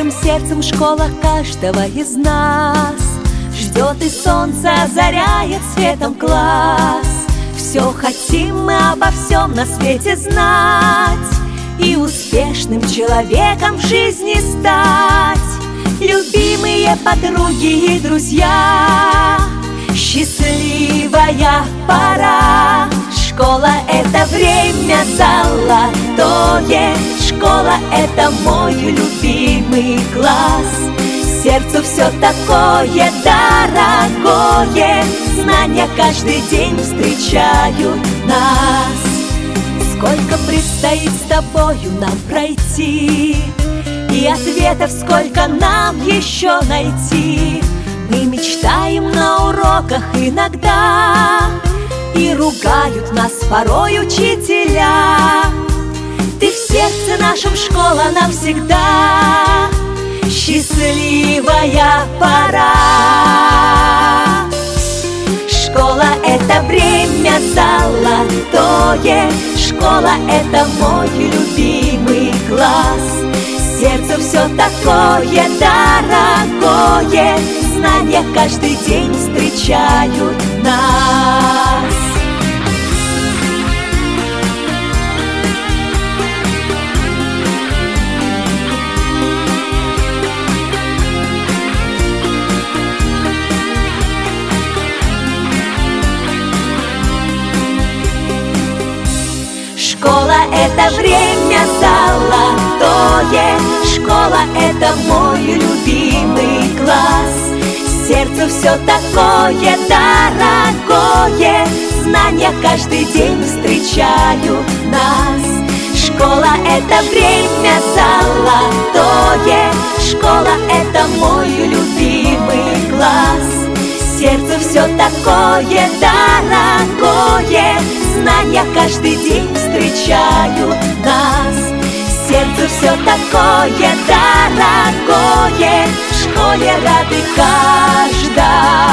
Добрым сердцем школа каждого из нас ждет, и солнце озаряет светом класс. Все хотим мы обо всем на свете знать и успешным человеком в жизни стать. Любимые подруги и друзья, счастливая пора. Школа — это время золотое, школа — это мой любимый класс. Сердцу все такое дорогое, знания каждый день встречают нас. Сколько предстоит с тобою нам пройти, и ответов сколько нам еще найти. Мы мечтаем на уроках иногда, и ругают нас порой учителя. Ты в сердце нашем, школа навсегда, счастливая пора. Школа — это время золотое, школа — это мой любимый класс. Сердцу все такое дорогое, знания каждый день встречают нас. Школа — это время золотое, школа — это мой любимый класс. Сердцу все такое дорогое, знания каждый день встречают нас. Школа — это время золотое, школа — это мой любимый класс. Сердцу все такое дорогое, знания каждый день встречают нас. Сердцу все такое дорогое, в школе рады каждому.